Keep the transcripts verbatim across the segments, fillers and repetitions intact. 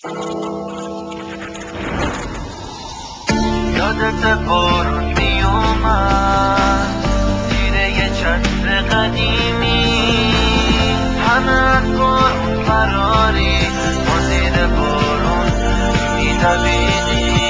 یادت بارون میومد زیر یه چتر قدیمی، همه از بارون فراری، ما زیر بارون میدویدیم.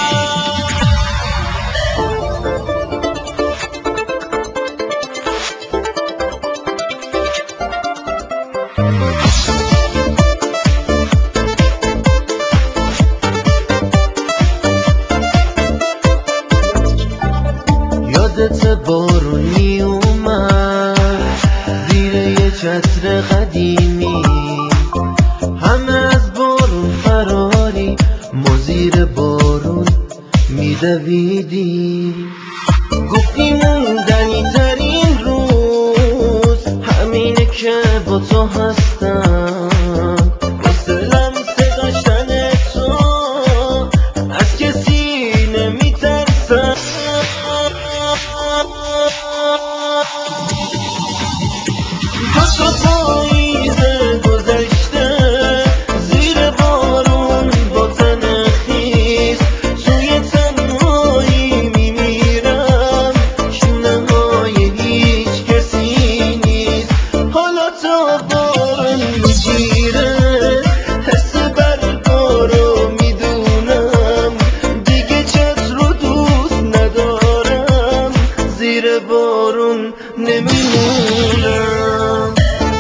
یادت بارون می اومد زیر یه چتر قدیمی، همه از بارون فراری، ما زیر بارون میدویدیم. گفتی موندنی ترین روز همینه که با تو هستم، واسه لمسه داشتن تو از کسی نمیترسم. دو تا پاییز گذشته زیر بارون با تن خیس، توی تنهایی میمیرم، شونه های هیچ کسی نیست. حالا تا بارون میگیره حس برگا رو میدونم، دیگه چتر رو دوست ندارم، زیر بارون نمیمونم.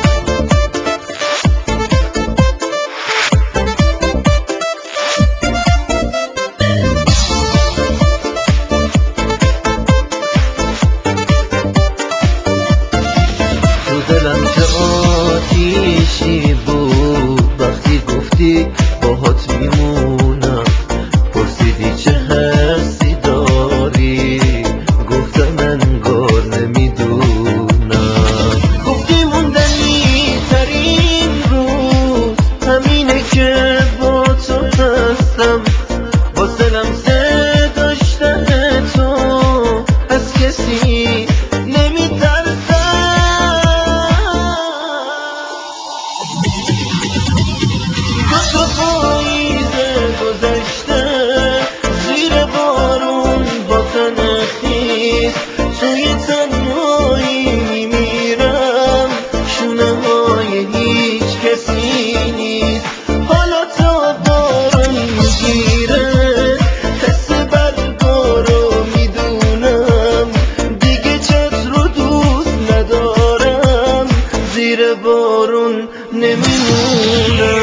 تو دلم که آتیشی بود وقتی گفتی باهات میمونم، پرسیدی چه حسی داری، گفتم انگار نمیدونم. گفتی موندنی ترین روز همینه که با تو هستم، واسه لمسه داشتن تو از کسی دو پاییز گذشته زیر بارون با تن خیس، توی تنهایی میمیرم، شونه های هیچ کسی نیست. حالا تا بارون میگیره حس برگا رو میدونم، دیگه چتر رو دوست ندارم، زیر بارون نمیمونم.